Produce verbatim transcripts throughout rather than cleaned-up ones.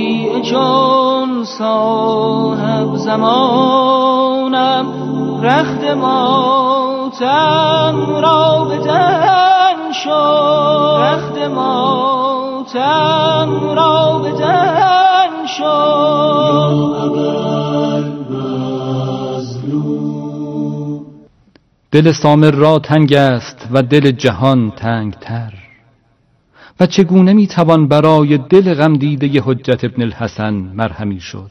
شیعه چون صاحب زمانم رخت ماتم را بدن شد رخت ماتم را بدن شد. دل سامر را تنگ است و دل جهان تنگ تر و چگونه میتوان برای دل غم دیده حجت ابن الحسن مرهمی شد؟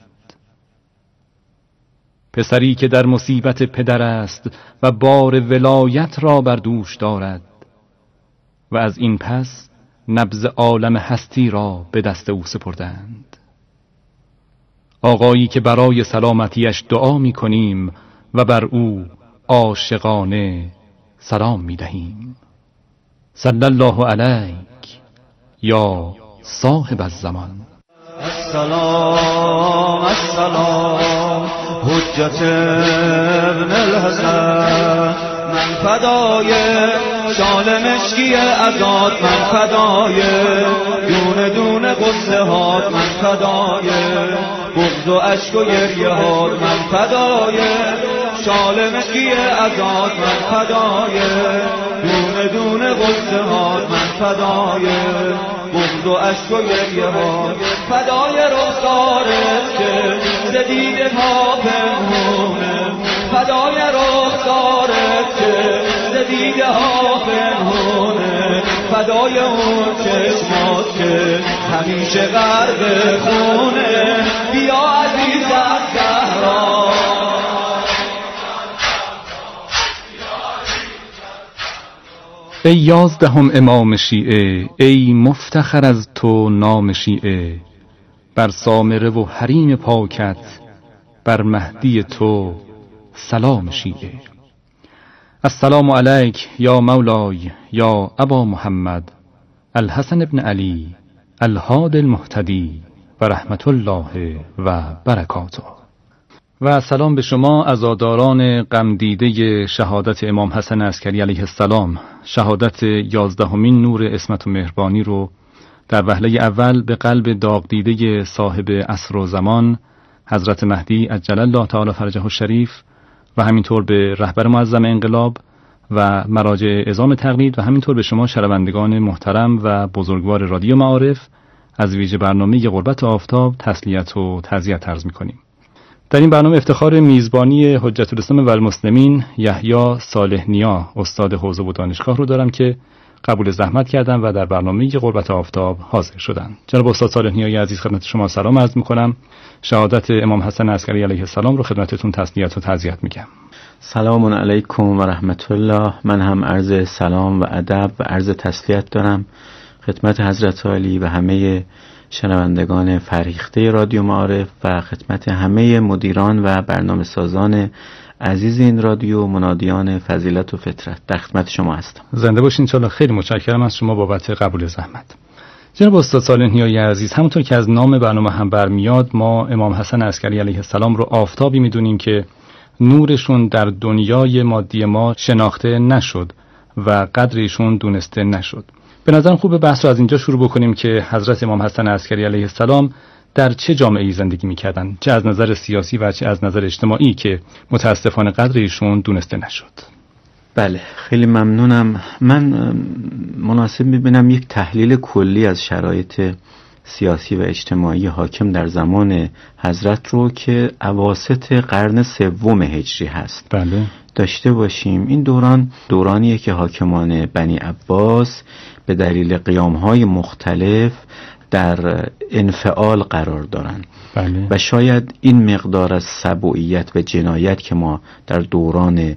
پسری که در مصیبت پدر است و بار ولایت را بر دوش دارد و از این پس نبض عالم هستی را به دست او سپردند. آقایی که برای سلامتیش دعا می کنیم و بر او عاشقانه سلام می دهیم. صلی الله علیک یا صاحب الزمان. السلام السلام حجت ابن الحسن، من فدای شال مشکی عزاد، من فدای دونه دونه قصه هات، من فدای بغض و عشق و گریه هات، من فدای شال مشکی عزاد، من فدای دونه دونه قصه هات، من فدای بغض و عشق و گریه هات، فدای رخسارت که زدید ما پنهونه، فدای رخسارت که زدید ها پنهونه، فدای اون چشمات که همیشه غرق خونه، بیا عزیز از زهرا. ای یازدهم امام شیعه، ای مفتخر از تو نام شیعه، بر سامره و حریم پاکت، بر مهدی تو سلام شیعه. السلام علیک یا مولای یا ابا محمد الحسن ابن علی الهادی المهتدی و رحمت الله و برکاته. و سلام به شما عزاداران غمدیده شهادت امام حسن عسکری علیه السلام، شهادت یازدهمین نور عصمت و مهربانی رو در وهله اول به قلب داغ دیده صاحب عصر و زمان حضرت مهدی عجل الله تعالی فرجه الشریف و همینطور به رهبر معظم انقلاب و مراجع عظام تقلید و همینطور به شما شنوندگان محترم و بزرگوار رادیو معارف از ویژه برنامه غربت آفتاب تسلیت و تعزیت عرض می‌کنیم. در این برنامه افتخار میزبانی حجت الاسلام و المسلمین یحیی صالح نیا استاد حوزه و دانشگاه رو دارم که قبول زحمت کردن و در برنامه غربت آفتاب حاضر شدن. جناب استاد صالح نیای عزیز خدمت شما سلام عرض می‌کنم. شهادت امام حسن عسکری علیه السلام رو خدمتتون تسلیت و تعزیت میگم. سلام علیکم و رحمت الله. من هم عرض سلام و ادب و عرض تسلیت دارم خدمت حضرت علی و همه شنوندگان فرهیخته رادیو معارف و خدمت همه مدیران و برنامه سازان عزیز این رادیو، منادیان فضیلت و فطرت. در خدمت شما هستم. زنده باشین ان شاء الله. خیلی متشکرم از شما بابت قبول زحمت. جناب استاد صالح نیای عزیز، همونطور که از نام برنامه هم برمیاد، ما امام حسن عسکری علیه السلام رو آفتابی میدونیم که نورشون در دنیای مادی ما شناخته نشد و قدرشون دونسته نشد. به نظرم خوبه بحث رو از اینجا شروع بکنیم که حضرت امام حسن عسکری علیه السلام در چه جامعه‌ای زندگی می‌کردن، چه از نظر سیاسی و چه از نظر اجتماعی، که متاسفانه قدرشون دونسته نشد. بله، خیلی ممنونم. من مناسب می‌بینم یک تحلیل کلی از شرایط سیاسی و اجتماعی حاکم در زمان حضرت رو که اواسط قرن سوم هجری هست بله داشته باشیم. این دوران دورانیه که حاکمان بنی عباس به دلیل قیام‌های مختلف در انفعال قرار دارن. بله. و شاید این مقدار از سبوعیت و جنایت که ما در دوران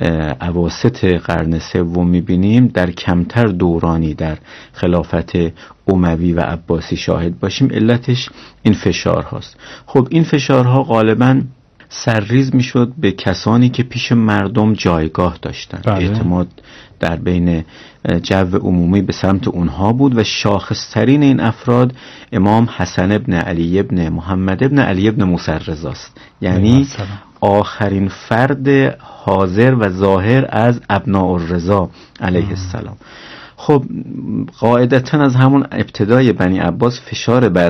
اواسط قرن سوم می‌بینیم در کمتر دورانی در خلافت اموی و عباسی شاهد باشیم. علتش این فشار هاست. خب این فشارها غالباً سرریز میشد به کسانی که پیش مردم جایگاه داشتند. بله. اعتماد در بین جو عمومی به سمت اونها بود و شاخصترین این افراد امام حسن ابن علی ابن محمد ابن علی ابن موسی رضا است. یعنی آخرین فرد حاضر و ظاهر از ابناء الرضا علیه السلام. خب قاعدتاً از همون ابتدای بنی عباس فشار بر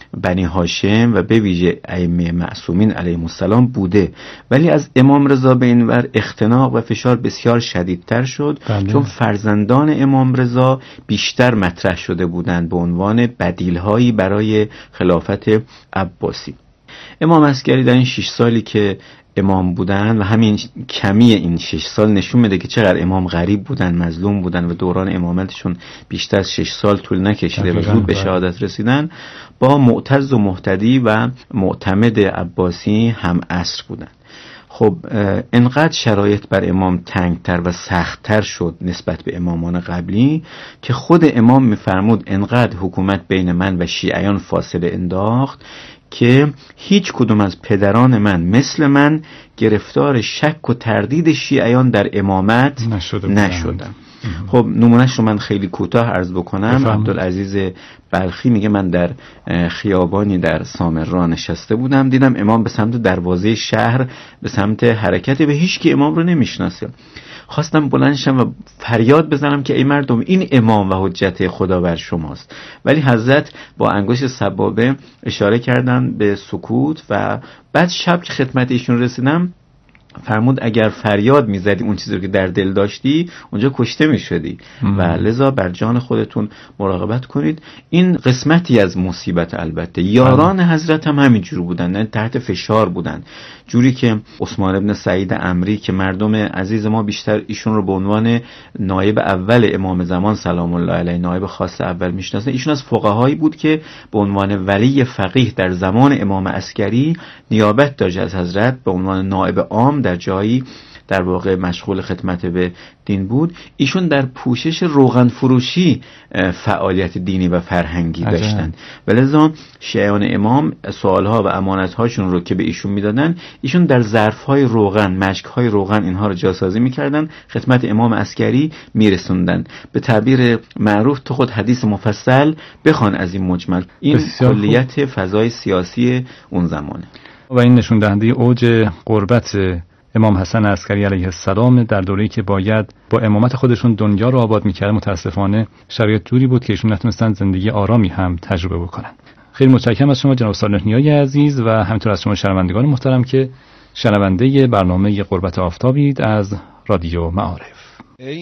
بنی هاشم و به ویژه ائمه معصومین علیهم السلام بوده، ولی از امام رضا به این ور اختناق و فشار بسیار شدیدتر شد. بله. چون فرزندان امام رضا بیشتر مطرح شده بودند به عنوان بدیل‌هایی برای خلافت عباسی. امام عسکری در این شش سالی که امام بودن و همین کمی این شش سال نشون میده که چقدر امام غریب بودن، مظلوم بودن و دوران امامتشون بیشتر از شش سال طول نکشیده و زود به شهادت رسیدن. با معتز و مهتدی و معتمد عباسی هم عصر بودن. خب انقدر شرایط بر امام تنگتر و سختتر شد نسبت به امامان قبلی که خود امام میفرمود انقدر حکومت بین من و شیعیان فاصله انداخت که هیچ کدوم از پدران من مثل من گرفتار شک و تردید شیعیان در امامت نشدم. خب نمونهش رو من خیلی کوتاه عرض بکنم. عبدالعزیز بلخی میگه من در خیابانی در سامرا نشسته بودم، دیدم امام به سمت دروازه شهر به سمت حرکت و هیچ کی امام رو نمیشناسه. خواستم بلند شم و فریاد بزنم که ای مردم این امام و حجت خدا بر شماست، ولی حضرت با انگشت سبابه اشاره کردن به سکوت و بعد شب که خدمت ایشون رسیدم فرمود اگر فریاد میزدی اون چیزی رو که در دل داشتی اونجا کشته میشدی و لذا بر جان خودتون مراقبت کنید. این قسمتی از مصیبت. البته یاران حضرت هم همینجور بودن، نه تحت فشار بودن، جوری که عثمان ابن سعید عمری که مردم عزیز ما بیشتر ایشون رو به عنوان نایب اول امام زمان سلام الله علیه، نایب خاص اول میشناسن. ایشون از فقهایی بود که به عنوان ولی فقیه در زمان امام عسکری نیابت داشت از حضرت، به عنوان نایب عام در جایی در واقع مشغول خدمت به دین بود. ایشون در پوشش روغن فروشی فعالیت دینی و فرهنگی داشتن و لذا شیعیان امام سوالها و امانتهاشون رو که به ایشون میدادن ایشون در ظرفهای روغن، مشکهای روغن اینها رو جاسازی میکردن، خدمت امام عسکری میرسوندن. به تعبیر معروف تو خود حدیث مفصل بخوان از این مجمل. این کلیت فضای سیاسی اون زمانه و این نشون دهنده اوج قربت امام حسن عسکری علیه السلام در دوره‌ای که باید با امامت خودشون دنیا رو آباد می‌کردن. متاسفانه شرایط جوری بود که ایشون نتونستن زندگی آرامی هم تجربه بکنن. خیلی متشکرم از شما جناب صالح نیای عزیز و همینطور از شما شنوندگان محترم که شنونده برنامه قربت آفتابید از رادیو معارف. ای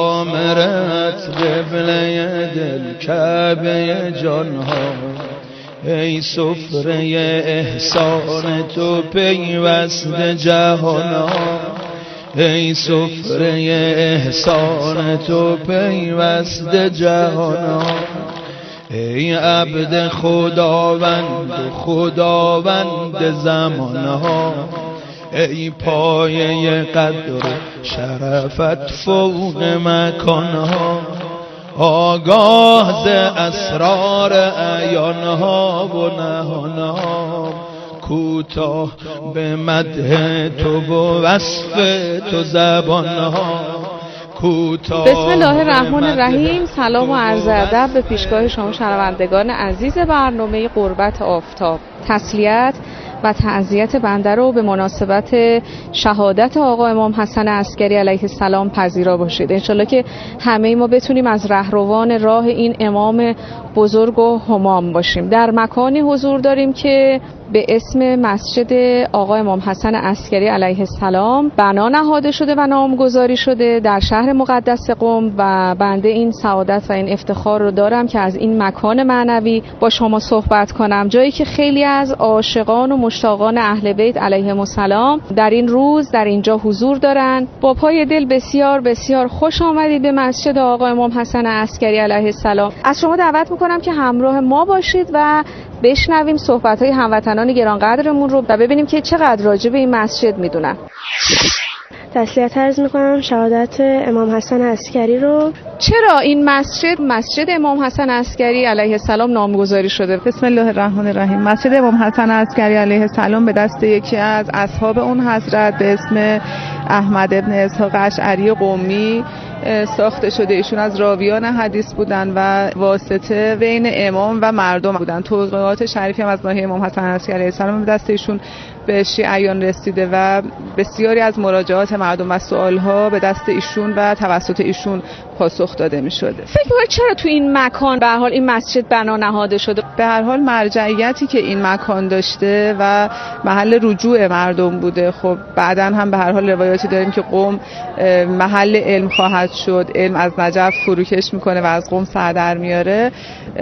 سامرت قبله دل کعبه جانها، ای سفره احسان تو پیوسته جهانا، ای سفره احسان تو پیوسته جهانا، ای عبد خداوند خداوند زمانها، ای پایه قدر شرفت فوق مکانها، آگاه ز اسرار اعیانها و نهانها، کوتاه به مدح تو و وصف تو زبانها، کوتاه. بسم الله الرحمن الرحیم. سلام و عرض ادب به پیشگاه شما شنوندگان عزیز برنامه قربت آفتاب. تسلیت و تعزیت بنده رو به مناسبت شهادت آقا امام حسن عسکری علیه السلام پذیرا باشید. انشالله که همه ما بتونیم از رهروان راه این امام بزرگ و همام باشیم. در مکانی حضور داریم که به اسم مسجد آقا امام حسن عسکری علیه السلام بنا نهاده شده و نامگذاری شده در شهر مقدس قم و بنده این سعادت و این افتخار رو دارم که از این مکان معنوی با شما صحبت کنم، جایی که خیلی از عاشقان و مشتاقان اهل بیت علیهم السلام در این روز در اینجا حضور دارن. با پای دل بسیار بسیار خوش آمدید به مسجد آقا امام حسن عسکری علیه السلام. از شما دعوت میکنم که همراه ما باشید و بشنویم صحبت‌های هموطنان گرانقدرمون رو و ببینیم که چقدر راجع به این مسجد میدونن. تسلیت عرض میکنم شهادت امام حسن عسکری رو. چرا این مسجد مسجد امام حسن عسکری علیه السلام نامگذاری شده؟ بسم الله الرحمن الرحیم. مسجد امام حسن عسکری علیه السلام به دست یکی از اصحاب اون حضرت به اسم احمد ابن اسحاق اشعری قمی ساخته شده. ایشون از راویان حدیث بودن و واسطه بین امام و مردم بودن. توقیات شریفی هم از ناحیه امام حسن عسکری علیه السلام به دست ایشون به شیعیان رسیده و بسیاری از مراجعات مردم و سوالها به دست ایشون و توسط ایشون پاسخ داده می شده. فکر می‌کنید چرا تو این مکان به هر حال این مسجد بنا نهاده شده؟ به هر حال مرجعیتی که این مکان داشته و محل رجوع مردم بوده. خب بعداً هم به هر حال روایاتی داریم که قم محل علم خواهد شد، علم از نجف فروکش میکنه و از قم سر در میاره.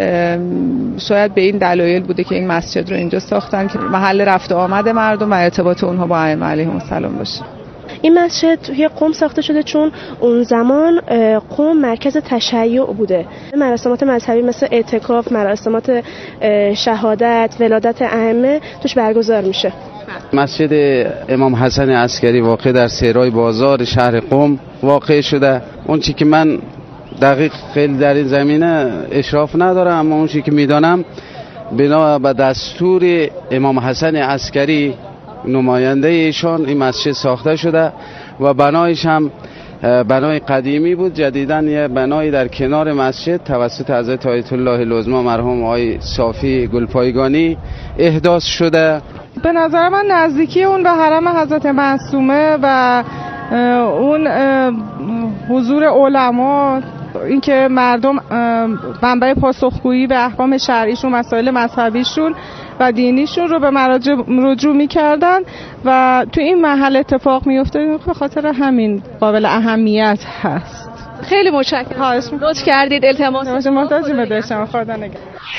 شاید به این دلایل بوده که این مسجد رو اینجا ساختن که محل رفت و آمد مردم و ارتباط اونها با ائمه علیهم السلام باشه. این مسجد توی قم ساخته شده چون اون زمان قم مرکز تشیع بوده. مراسمات مذهبی مثل اعتکاف، مراسمات شهادت، ولادت ائمه توش برگزار میشه. مسجد امام حسن عسکری واقع در سیرای بازار شهر قم واقع شده. اون چی که من دقیق خیلی در این زمینه اشراف ندارم، اما اون چی که میدانم بنا به دستور امام حسن عسکری نماینده ایشان این مسجد ساخته شده و بنایش هم بنای قدیمی بود. جدیداً یه بنای در کنار مسجد توسط حضرت آیت الله العظما مرحوم آقای صافی گلپایگانی احداث شده. به نظر من نزدیکی اون به حرم حضرت معصومه و اون حضور علما، اینکه مردم منبع پاسخگویی به احکام شرعیشون، مسائل مذهبیشون و دینیشون رو به مراجع رجوع می‌کردن و تو این محل اتفاق می‌افتاد، به خاطر همین قابل اهمیت هست. خیلی متشکرم. لطف کردید. التماس محتاج بداشتم. خدا نگهدار.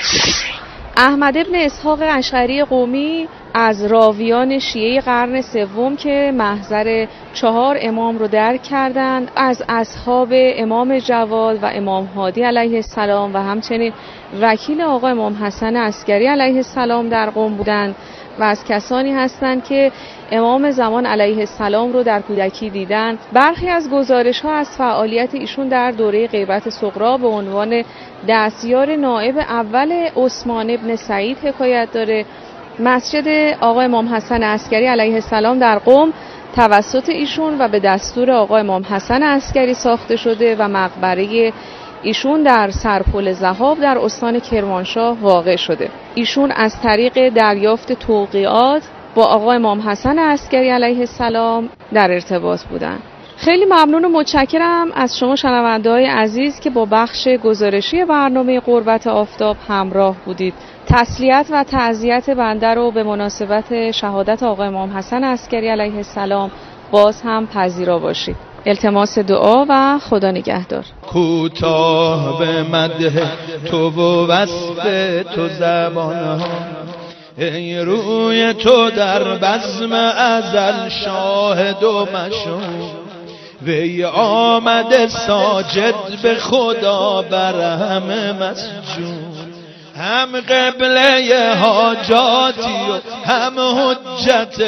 احمد ابن اسحاق اشعری قمی از راویان شیعه قرن سوم که محضر چهار امام رو درک کردند، از اصحاب امام جواد و امام هادی علیه السلام و همچنین وکیل آقا امام حسن عسکری علیه السلام در قم بودند و از کسانی هستند که امام زمان علیه السلام رو در کودکی دیدند. برخی از گزارش‌ها از فعالیت ایشون در دوره غیبت صغرا به عنوان دستیار نائب اول عثمان ابن سعید حکایت داره. مسجد آقا امام حسن عسکری علیه السلام در قم توسط ایشون و به دستور آقا امام حسن عسکری ساخته شده و مقبره ایشون در سرپل ذهاب در استان کرمانشاه واقع شده. ایشون از طریق دریافت توقیعات با آقا امام حسن عسکری علیه السلام در ارتباط بودند. خیلی ممنون و متشکرم از شما شنونده‌های عزیز که با بخش گزارشی برنامه قربت آفتاب همراه بودید. تسلیت و تعزیت بنده رو به مناسبت شهادت آقا امام حسن عسکری علیه السلام باز هم پذیرا باشید. التماس دعا و خدا نگهدار. کوتاه به مدح تو و وصف تو زبانها، ای روی تو در بزم ازل شاهد و مشهود، وی آمده ساجد به خدا بر همه مسجود، هم قبله حاجاتی و هم حجت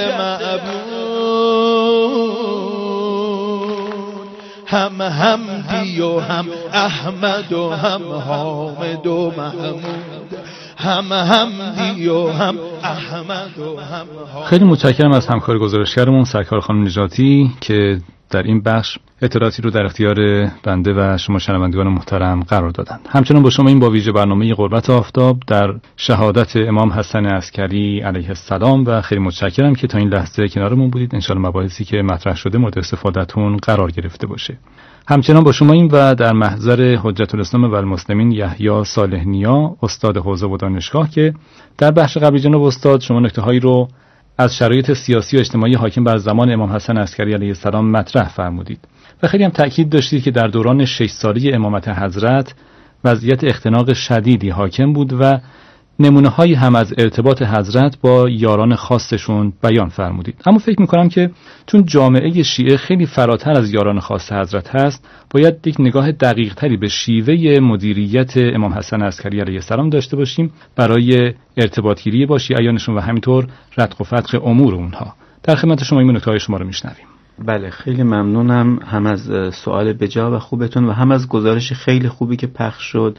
معبود، هم حمدی و هم احمد و هم حامد و محمود، هم حمدی و هم احمد و هم حامد. خیلی متشکرم از همکار گزارشگرمون سرکار خانم نجاتی که در این بخش اطلاعاتی رو در اختیار بنده و شما شنوندگان محترم قرار دادند. همچنان با شما این با ویژه برنامه قربت آفتاب در شهادت امام حسن عسکری علیه السلام و خیلی متشکرم که تا این لحظه کنارمون بودید. انشالله مباحثی که مطرح شده مورد استفادهتون قرار گرفته باشه. همچنان با شما این و در محضر حجت الاسلام و المسلمین یحیی صالح نیا استاد حوزه و دانشگاه که در بخش قبلی جناب استاد شما نکته‌هایی رو از شرایط سیاسی و اجتماعی حاکم بر زمان امام حسن عسکری علیه السلام مطرح فرمودید و خیلی هم تأکید داشتید که در دوران شش سالی امامت حضرت وضعیت اختناق شدیدی حاکم بود و نمونه‌هایی هم از ارتباط حضرت با یاران خاصشون بیان فرمودید. اما فکر می‌کنم که چون جامعه شیعه خیلی فراتر از یاران خاص حضرت هست، باید یک نگاه دقیق‌تری به شیوه مدیریت امام حسن عسکری علیه السلام داشته باشیم برای ارتباط گیری با شیعیانشون و همینطور ردق و فتق امور اونها. در خدمت شما این نکته‌های شما رو میشنویم. بله، خیلی ممنونم هم از سوال بجا و خوبتون و هم از گزارش خیلی خوبی که پخش شد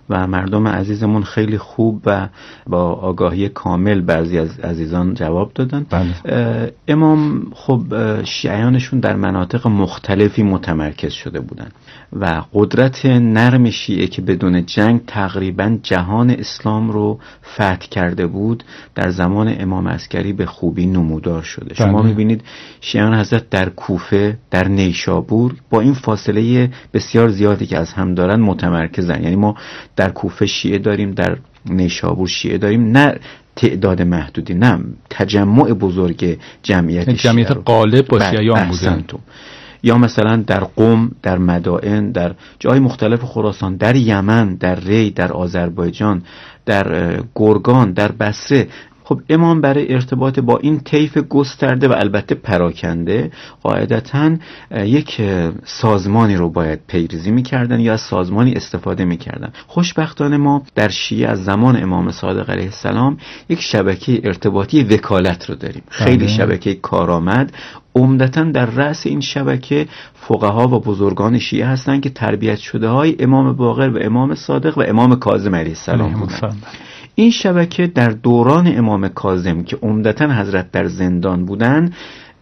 و مردم عزیزمون خیلی خوب و با آگاهی کامل بعضی از عزیزان جواب دادن. بله. امام خب شیعیانشون در مناطق مختلفی متمرکز شده بودن و قدرت نرم شیعه که بدون جنگ تقریبا جهان اسلام رو فتح کرده بود در زمان امام عسکری به خوبی نمودار شده. شما بله. میبینید شیعیان حضرت در کوفه، در نیشابور با این فاصله بسیار زیادی که از هم دارن متمرکزن. یعنی ما در کوفه شیعه داریم، در نیشابور شیعه داریم، نه تعداد محدودی، نه تجمع بزرگ جمعیت شیعه، جمعیت غالب با شیعیان بودن. یا مثلا در قم، در مدائن، در جای مختلف خراسان، در یمن، در ری، در آذربایجان، در گرگان، در بصره. خب امام برای ارتباط با این طیف گسترده و البته پراکنده قاعدتاً یک سازمانی رو باید پیریزی می‌کردن یا از سازمانی استفاده می‌کردن. خوشبختانه ما در شیعه از زمان امام صادق علیه السلام یک شبکه ارتباطی وکالت رو داریم. خیلی شبکه کارآمد. عمدتاً در رأس این شبکه فقها و بزرگان شیعه هستند که تربیت شده های امام باقر و امام صادق و امام کاظم علیه السلام بودند. این شبکه در دوران امام کاظم که عمدتاً حضرت در زندان بودند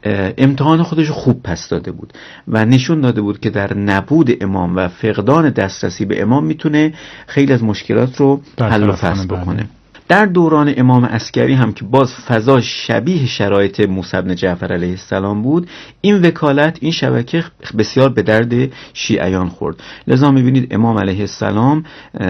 امتحان خودش خوب پس داده بود و نشون داده بود که در نبود امام و فقدان دسترسی به امام میتونه خیلی از مشکلات رو حل و فصل بکنه. در دوران امام عسکری هم که باز فضا شبیه شرایط موسی بن جعفر علیه السلام بود، این وکالت، این شبکه بسیار به درد شیعیان خورد. لذا میبینید امام علیه السلام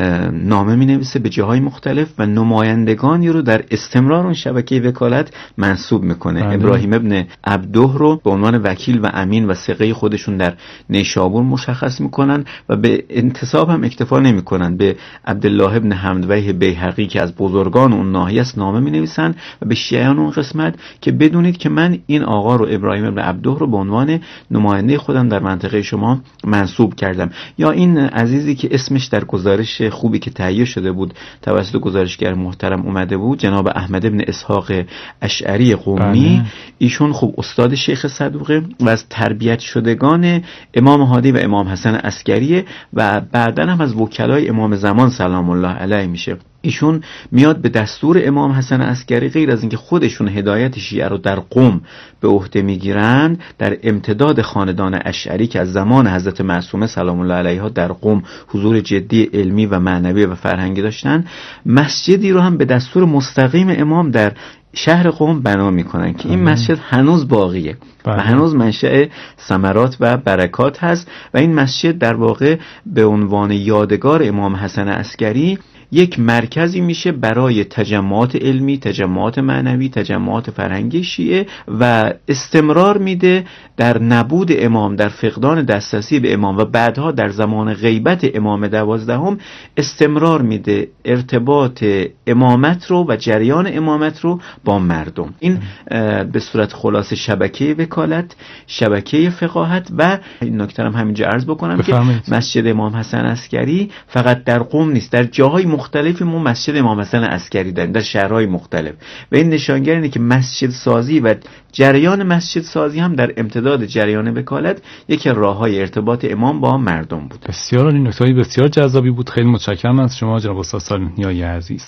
نامه مینویسه به جاهای مختلف و نمایندگانی رو در استمرار اون شبکه وکالت منصوب میکنه. بله. ابراهیم ابن عبده رو به عنوان وکیل و امین و ثقه خودشون در نیشابور مشخص میکنن و به انتصاب هم اکتفا نمیکنن. به عبدالله ابن حمدویه بیهقی که از بزرگ اون ناحیه است نامه می نویسن و به شیعیان اون قسمت که بدونید که من این آقا رو، ابراهیم ابن عبده رو، به عنوان نماینده خودم در منطقه شما منصوب کردم. یا این عزیزی که اسمش در گزارش خوبی که تهیه شده بود توسط گزارشگر محترم اومده بود، جناب احمد ابن اسحاق اشعری قمی. بله. ایشون خب استاد شیخ صدوقه و از تربیت شدگان امام هادی و امام حسن عسکری و بعداً هم از وکلای امام زمان سلام الله علیه میشه. ایشون میاد به دستور امام حسن عسکری، غیر از اینکه خودشون هدایت شیعه رو در قم به عهده میگیرند، در امتداد خاندان اشعری که از زمان حضرت معصومه سلام الله علیها در قم حضور جدی علمی و معنوی و فرهنگی داشتن، مسجدی رو هم به دستور مستقیم امام در شهر قم بنا میکنن که این مسجد هنوز باقیه و هنوز منشأ ثمرات و برکات هست و این مسجد در واقع به عنوان یادگار امام حسن عسکری یک مرکزی میشه برای تجمعات علمی، تجمعات معنوی، تجمعات فرهنگی شیعه و استمرار میده در نبود امام، در فقدان دسترسی به امام و بعدها در زمان غیبت امام دوازدهم استمرار میده ارتباط امامت رو و جریان امامت رو با مردم. این به صورت خلاص شبکه وکالت، شبکه فقاهت و این نکته هم همینجا عرض بکنم بفرمید. که مسجد امام حسن عسکری فقط در قم نیست، در جاهای مختلفی ما مسجد امام حسن عسکری داریم، در شهرهای مختلف و این نشانگر اینه که مسجد سازی و جریان مسجد سازی هم در امتداد جریان وکالت یکی راههای ارتباط امام با مردم بود. بسیار این نکته بسیار جذابی بود. خیلی متشکرم از شما جناب استاد صالحی عزیز.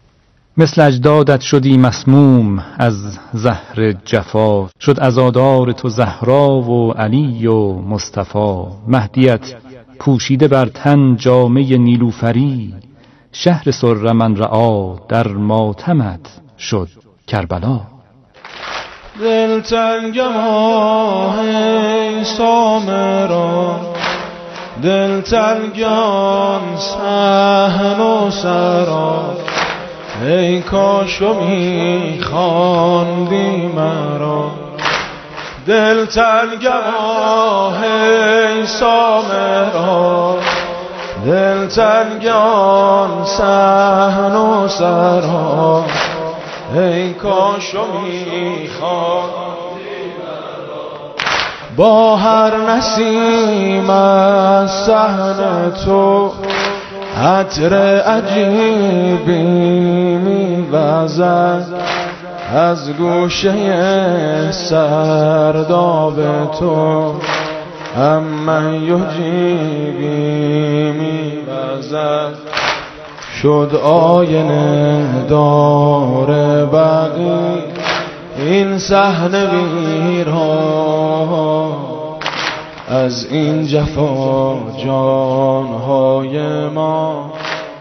مثل اجدادت شدی مسموم از زهر جفا، شد عزادار تو زهرا و علی و مصطفی. مهدیت پوشیده بر تن جامه نیلوفری، شهر سر من رعا در ماتمت شد کربلا. دلتنگم آه سامرا، دلتنگم صحن و سرا، ای کاشو میخواندی مرا. دلتنگم آه سامرا، دلتنگم صحن و سرا، ای کاشو میخواندی مرا. با هر نسیم از صحن تو عطر عجیبی میوزد، از گوشه سرداب تو اما یجیبی میوزد. شد آینه دار بقی این صحنه ویران، از این جفا جانهای ما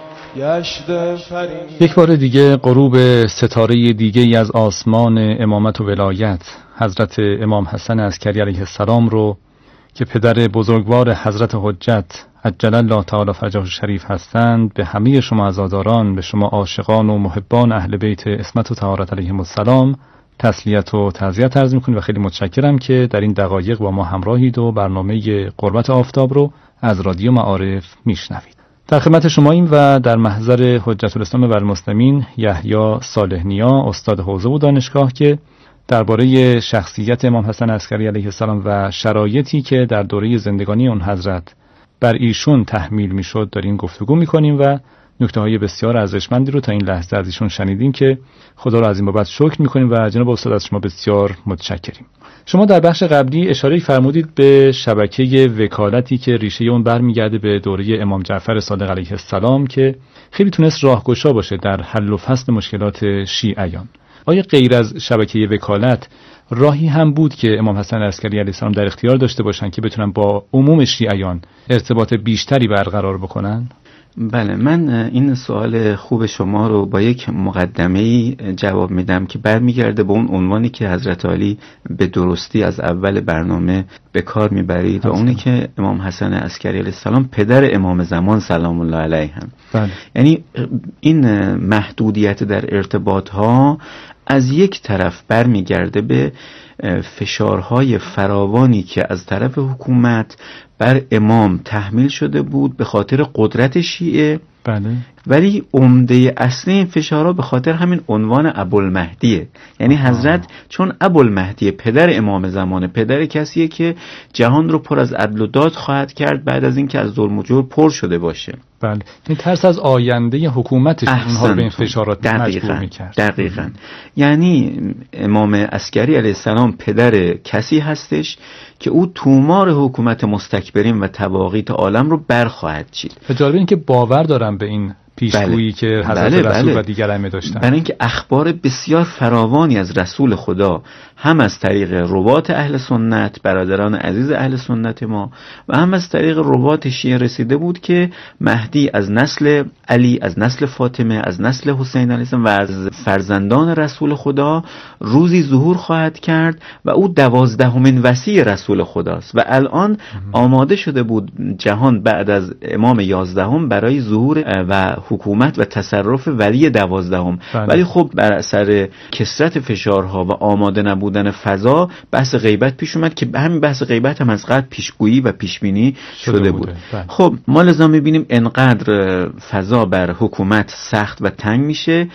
گشت فرید. یک بار دیگه غروب ستاره دیگه ای از آسمان امامت و ولایت حضرت امام حسن عسکری علیه السلام رو که پدر بزرگوار حضرت حجت عجل الله تعالی فرجه الشریف هستند به همه شما عزاداران، به شما عاشقان و محبان اهل بیت عصمت و طهارت علیهم السلام تسلیت و تعزیت عرض می‌کنیم و خیلی متشکرم که در این دقایق با ما همراهید و برنامه قربت آفتاب رو از رادیو معارف میشنوید. در خدمت شماییم و در محضر حجت الاسلام و المسلمین یحیی صالح نیا استاد حوزه و دانشگاه که درباره شخصیت امام حسن عسکری علیه السلام و شرایطی که در دوره زندگانی اون حضرت بر ایشون تحمیل میشد داریم گفتگو میکنیم و نکته‌های بسیار ارزشمندی رو تا این لحظه از ایشون شنیدیم که خدا رو از این بابت شکر میکنیم و جناب استاد از شما بسیار متشکریم. شما در بخش قبلی اشاره فرمودید به شبکه وکالتی که ریشه اون برمیگرده به دوره امام جعفر صادق علیه السلام که خیلی تونست راهگشا باشه در حل و فصل مشکلات شیعیان. آیا غیر از شبکه وکالت راهی هم بود که امام حسن عسکری علیه السلام در اختیار داشته باشن که بتونن با عموم شیعیان ارتباط بیشتری برقرار بکنن؟ بله، من این سوال خوب شما رو با یک مقدمه‌ای جواب میدم که برمیگرده به اون عنوانی که حضرت علی به درستی از اول برنامه به کار میبرید و اونی که امام حسن عسکری علیه السلام پدر امام زمان سلام الله علیه هم. بله. یعنی این محدودیت در ارتباط ها از یک طرف برمیگرده به فشارهای فراوانی که از طرف حکومت بر امام تحمیل شده بود به خاطر قدرت شیعه. بله. ولی عمده اصلی این فشارها به خاطر همین عنوان ابوالمهدیه، یعنی حضرت آه. چون ابوالمهدی پدر امام زمانه، پدر کسیه که جهان رو پر از عدل و داد خواهد کرد بعد از اینکه از ظلم و جور پر شده باشه. بله، این ترس از آینده حکومتش اونها رو به این فشارات مجبور می‌کرد. دقیقاً. یعنی امام عسکری علیه السلام پدر کسی هستش که او تومار حکومت مستکبرین و طواغیت عالم رو برخواهد چید. و جالب این که باور دارم به این پیشگویی که حضرت بله، رسول بله. و دیگر ائمه داشتن، برای اینکه اخبار بسیار فراوانی از رسول خدا هم از طریق روات اهل سنت، برادران عزیز اهل سنت ما، و هم از طریق روات شیعه رسیده بود که مهدی از نسل علی، از نسل فاطمه، از نسل حسین علیه السلام و از فرزندان رسول خدا روزی ظهور خواهد کرد و او دوازدهمین وصی رسول خداست و الان آماده شده بود جهان بعد از امام یازدهم برای ظهور و حکومت و تصرف ولی دوازدهم. ولی خب بر اثر کثرت فشارها و آماده نبودن فضا بحث غیبت پیش اومد که همین بحث غیبت هم از قبل پیشگویی و پیشبینی شده, شده بود. خب ما لازم می‌بینیم انقدر فضا بر حکومت سخت و تنگ میشه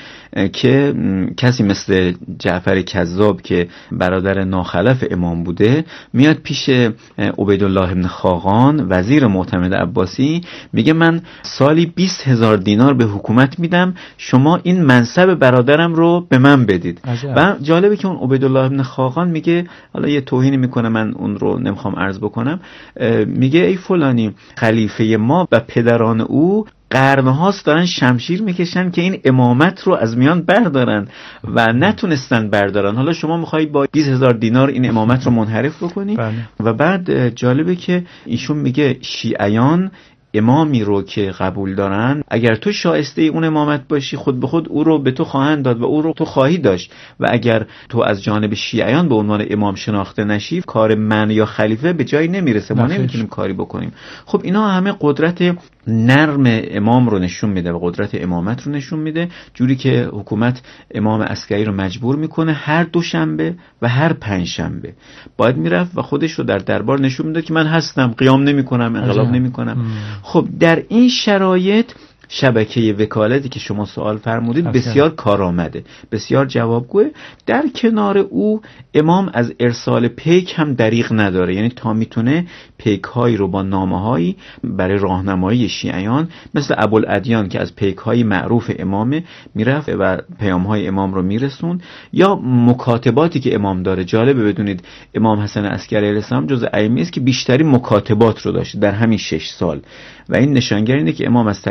که کسی مثل جعفر کذاب که برادر ناخلف امام بوده میاد پیش عبیدالله ابن خاقان وزیر معتمد عباسی، میگه من سالی بیست هزار دینار به حکومت میدم، شما این منصب برادرم رو به من بدید. عجب. و جالبه که اون عبیدالله ابن خاقان میگه، حالا یه توهینی میکنه من اون رو نمیخوام عرض بکنم، میگه ای فلانی خلیفه ما و پدران او قرنهاست دارن شمشیر میکشن که این امامت رو از میان بردارن و نتونستن بردارن، حالا شما میخوایی با بیست هزار دینار این امامت رو منحرف بکنی. بله. و بعد جالبه که ایشون میگه شیعیان امامی رو که قبول دارن اگر تو شایسته اون امامت باشی خود به خود او رو به تو خواهند داد و او رو تو خواهی داشت، و اگر تو از جانب شیعیان به عنوان امام شناخته نشی کار من یا خلیفه به جایی نمیرسه، ما نمیتونیم کاری بکنیم. خب اینا همه قدرت نرم امام رو نشون میده و قدرت امامت رو نشون میده، جوری که حکومت امام عسکری رو مجبور میکنه هر دوشنبه و هر پنج شنبه باید میرفت و خودش رو در دربار نشون میده که من هستم، قیام نمیکنم، انقلاب نمیکنم. خب در این شرایط شبکه وکالتی که شما سوال فرمودید بسیار کارآمده، بسیار جوابگوه. در کنار او امام از ارسال پیک هم دریغ نداره، یعنی تا میتونه پیک هایی رو با نامه هایی برای راهنمایی شیعیان مثل ابوالادیان که از پیک های معروف امامه میرفت و پیام های امام رو میرسون، یا مکاتباتی که امام داره. جالبه بدونید امام حسن عسکری علیه السلام جز ائمه است که بیشتری مکاتبات رو داشت در همین شش سال و این نشانگر اینه که امام از طریق مکاتبات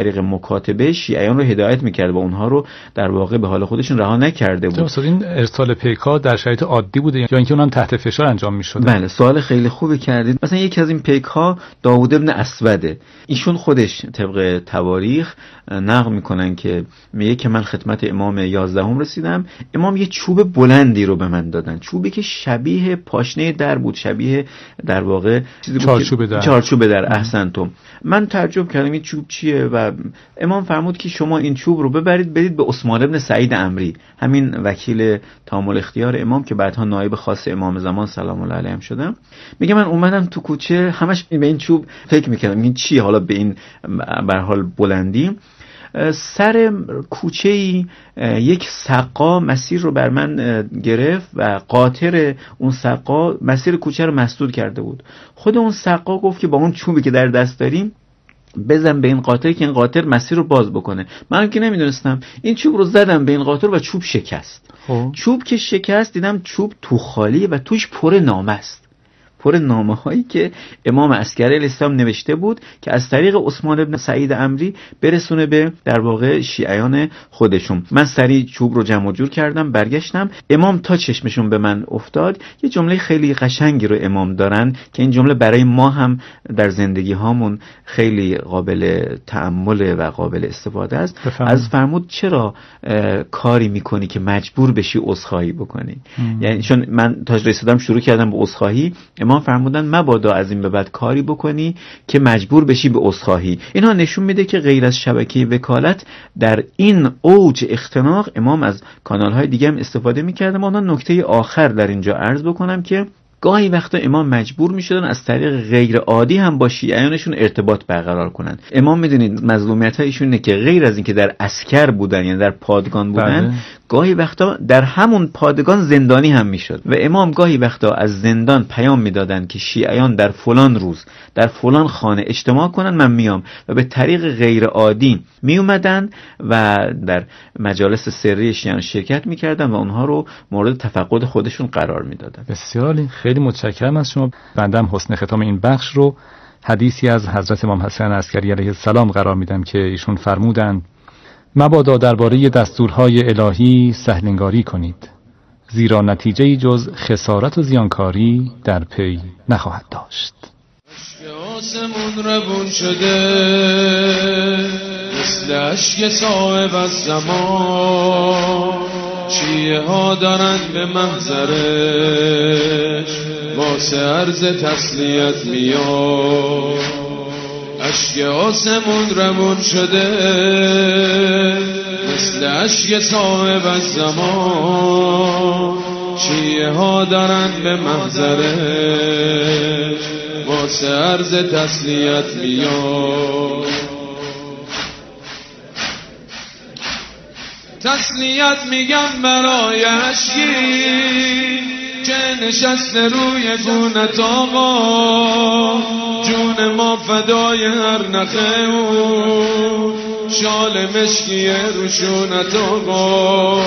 خاطبه شیعیان رو هدایت میکرد و اونها رو در واقع به حال خودشون رها نکرده بود. درست. این ارسال پیک‌ها در شرایط عادی بوده یا اینکه اونم تحت فشار انجام میشد؟ بله، سوال خیلی خوبی کردید. مثلا یکی از این پیک‌ها داوود ابن اسوده، ایشون خودش طبق تواریخ نقل میکنن که میگه که من خدمت امام یازدهم رسیدم، امام یه چوب بلندی رو به من دادن، چوبی که شبیه پاشنه در بود، شبیه در واقع چیزی بود چارچوب در چارچوب در احسنتم. من تعجب کردم این چوب چیه و امام فرمود که شما این چوب رو ببرید بدید به عثمان ابن سعید عمری، همین وکیل تامل اختیار امام که بعدها نایب خاص امام زمان سلام الله علیه شدم. میگه من اومدم تو کوچه همش به این چوب فکر میکردم این چیه حالا به این به هر حال بلندی. سر کوچه‌ای یک سقا مسیر رو بر من گرفت و قاطر اون سقا مسیر کوچه رو مسدود کرده بود. خود اون سقا گفت که با اون چوبی که در دست داریم بزن به این قاطر که این قاطر مسیر رو باز بکنه. من که نمیدونستم، این چوب رو زدم به این قاطر و چوب شکست. خوب. چوب که شکست دیدم چوب تو خالیه و توش پر نامه است، پر نامه هایی که امام عسکری علیه السلام نوشته بود که از طریق عثمان ابن سعید عمری برسونه به در واقع شیعیان خودشون. من سریع چوب رو جمع جور کردم، برگشتم. امام تا چشمشون به من افتاد یه جمله خیلی قشنگی رو امام دارن که این جمله برای ما هم در زندگی هامون خیلی قابل تأمل و قابل استفاده است. بفهم. از فرمود چرا کاری میکنی که مجبور بشی عذرخواهی بکنی؟ یعنی چون من تا رسیدم شروع کردم به عذرخواهی، ما فرمودن مبادا از این به بعد کاری بکنی که مجبور بشی به عذرخواهی. اینها نشون میده که غیر از شبکه وکالت در این اوج اختناق امام از کانال‌های دیگه هم استفاده می‌کرد. ما نکته آخر در اینجا عرض بکنم که گاهی وقتا امام مجبور می‌شدن از طریق غیر عادی هم با شیعیانشون ارتباط برقرار کنن. امام می‌دونید مظلومیت‌های ایشون اینه که غیر از اینکه در عسکر بودن یعنی در پادگان بودن، بله. گاهی وقتا در همون پادگان زندانی هم میشد و امام گاهی وقتا از زندان پیام میدادن که شیعیان در فلان روز در فلان خانه اجتماع کنن، من میام، و به طریق غیر عادی می اومدن و در مجالس سری شیعیان شرکت میکردن و اونها رو مورد تفقد خودشون قرار میدادن. بسیار خیلی متشکرم از شما. بنده حسن ختام این بخش رو حدیثی از حضرت امام حسن عسکری علیه السلام قرار میدم که ایشون فرمودند مبادا درباره دستورهای الهی سهلنگاری کنید، زیرا نتیجه جز خسارت و زیانکاری در پی نخواهد داشت. آسمون روون شده مثل اشک صاحب از زمان، شیعه ها دارن به محضرش واسه عرض تسلیت میاد. اشک آسمون روون شده مثل اشک صاحب از زمان، شیعه ها دارن به محضرش واسه عرض تسلیت میاد. تسلیت میگم برای اشکی که نشسته روی گونت آقا، جون ما فدای هر نخه اون شال مشکی روشونت آقا.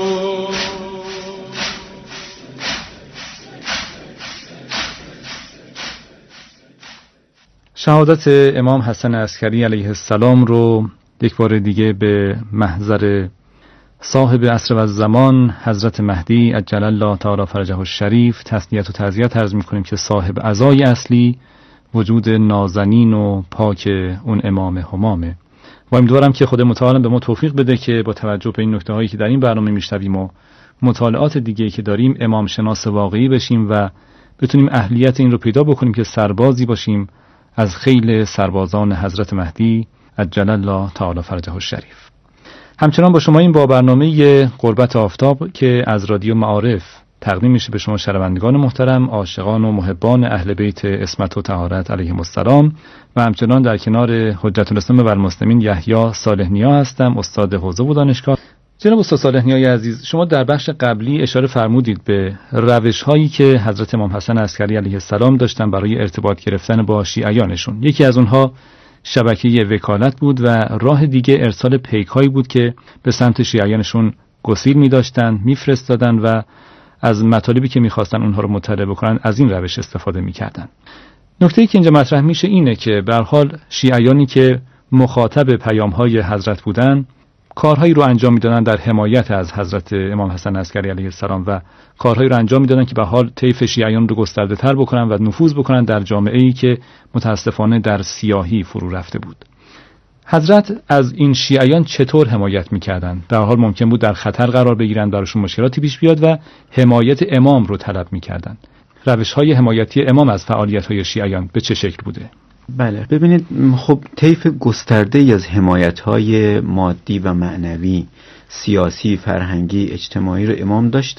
شهادت امام حسن عسکری علیه السلام رو یک بار دیگه به محضر صاحب عصر و زمان حضرت مهدی عجل الله تعالی فرجه الشریف تسلیت و تعزیت عرض می‌کنیم که صاحب عزای اصلی وجود نازنین و پاک اون امام همامه و امیدوارم که خود متعال به ما توفیق بده که با توجه به این نکته‌هایی که در این برنامه میشنویم و مطالعات دیگه‌ای که داریم امام شناس واقعی بشیم و بتونیم اهلیت این رو پیدا بکنیم که سربازی باشیم از خیل سربازان حضرت مهدی عجل الله تعالی فرجه الشریف. همچنان با شما این با برنامه قربت آفتاب که از رادیو معارف تقدیم میشه به شما شنوندگان محترم، عاشقان و محبان اهل بیت عصمت و طهارت علیهم السلام، و همچنان در کنار حجت الاسلام و المسلمین یحیی صالح نیا هستم، استاد حوزه و دانشگاه. جناب استاد صالح نیای عزیز، شما در بخش قبلی اشاره فرمودید به روش هایی که حضرت امام حسن عسکری علیه السلام داشتن برای ارتباط گرفتن با شیعیانشون. یکی از اونها شبکه وکالت بود و راه دیگه ارسال پیک هایی بود که به سمت شیعیانشون گسیل می داشتن، می فرستادن و از مطالبی که می خواستن اونها رو مطلع بکنن از این روش استفاده می کردن. نکته‌ای که اینجا مطرح میشه اینه که به هر حال شیعیانی که مخاطب پیام‌های حضرت بودن، کارهایی رو انجام می‌دادن در حمایت از حضرت امام حسن عسکری علیه السلام و کارهایی رو انجام می‌دادن که به حال طیف شیعیان رو گسترده‌تر بکنن و نفوذ بکنن در جامعه‌ای که متأسفانه در سیاهی فرو رفته بود. حضرت از این شیعیان چطور حمایت می‌کردند؟ در حال ممکن بود در خطر قرار بگیرن، براشون مشکلاتی پیش بیاد و حمایت امام رو طلب می‌کردند. روش‌های حمایتی امام از فعالیت‌های شیعیان به چه شکل بوده؟ بله، ببینید خب طیف گسترده‌ای از حمایت‌های مادی و معنوی، سیاسی، فرهنگی، اجتماعی رو امام داشت